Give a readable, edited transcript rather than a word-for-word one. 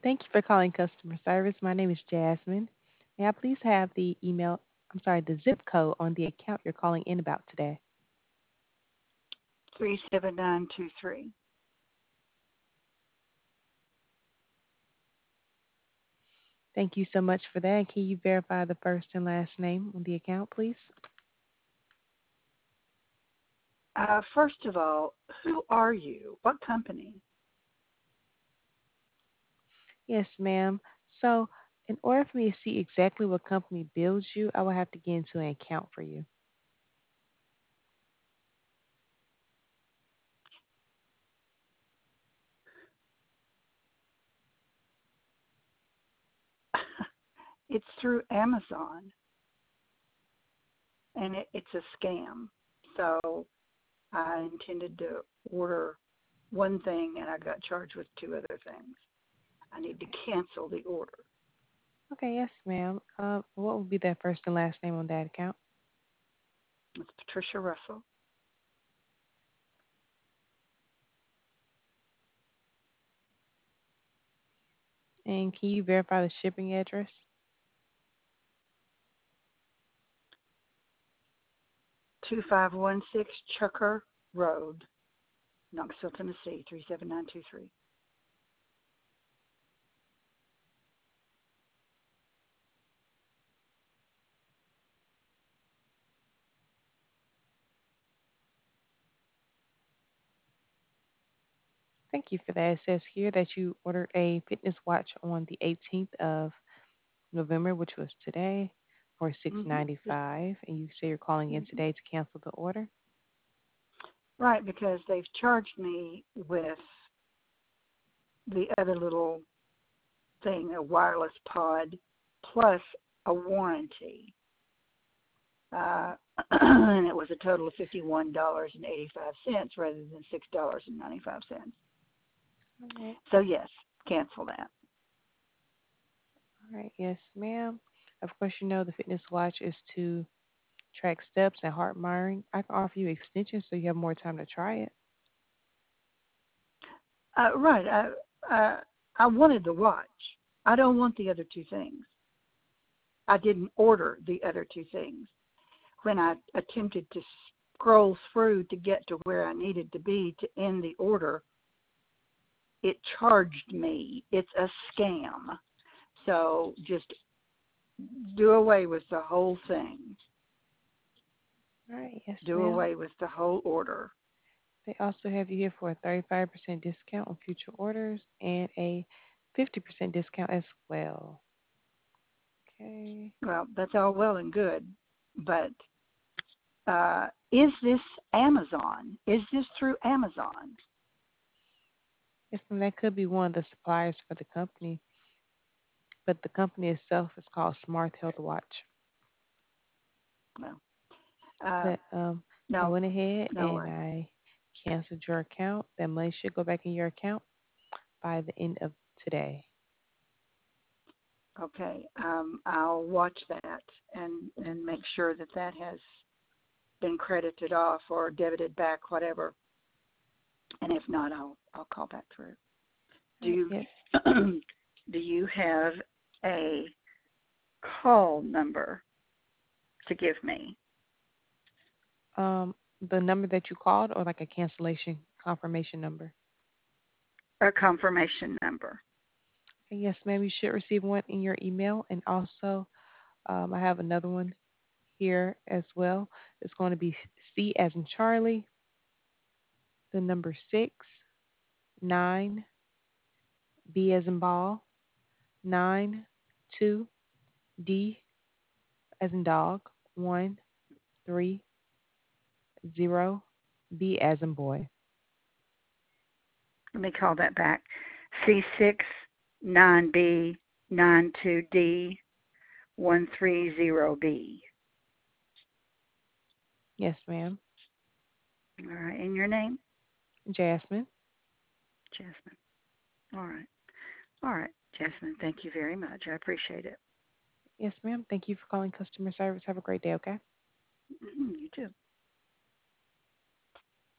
Thank you for calling customer service. My name is Jasmine. May I please have the zip code on the account you're calling in about today? 37923. Thank you so much for that. And can you verify the first and last name on the account, please? First of all, who are you? What company? Yes, ma'am. So, in order for me to see exactly what company bills you, I will have to get into an account for you. It's through Amazon, and it's a scam. So I intended to order one thing, and I got charged with two other things. I need to cancel the order. Okay, yes, ma'am. What would be that first and last name on that account? It's Patricia Russell. And can you verify the shipping address? 2516 Chucker Road, Knoxville, Tennessee, 37923. Thank you for that. It says here that you ordered a fitness watch on the 18th of November, which was today, for Yes. $6.95, and you say you're calling in Mhm. today to cancel the order. Right, because they've charged me with the other little thing, a wireless pod, plus a warranty. And it was a total of $51.85 rather than $6.95. All right. So yes, cancel that. All right. Yes, ma'am. Of course, you know the fitness watch is to track steps and heart monitoring. I can offer you extensions so you have more time to try it. Right, I wanted the watch. I don't want the other two things. I didn't order the other two things. When I attempted to scroll through to get to where I needed to be to end the order, it charged me. It's a scam. So just do away with the whole thing. All right. Yes, Do ma'am. away with the whole order. They also have you here for a 35% discount on future orders and a 50% discount as well. Okay. Well, that's all well and good, but is this Amazon? Is this through Amazon? Yes, ma'am. That could be one of the suppliers for the company, but the company itself is called Smart Health Watch. No. Uh, But I no, went ahead no and way. I canceled your account. That money should go back in your account by the end of today. Okay, I'll watch that and make sure that that has been credited off or debited back, whatever. And if not, I'll call back through. All Do right, you yes. do you have a call number to give me? The number that you called, or like a cancellation confirmation number. A confirmation number. And yes, ma'am. You should receive one in your email, and also I have another one here as well. It's going to be C as in Charlie, the number 6 9, B as in ball, 9 2, D as in dog, 1 3 0, B as in boy. Let me call that back. C6 9B 92D 130B. Yes, ma'am. All right. And your name? Jasmine. Jasmine. All right. All right. Jasmine, thank you very much. I appreciate it. Yes, ma'am. Thank you for calling customer service. Have a great day, okay? You too.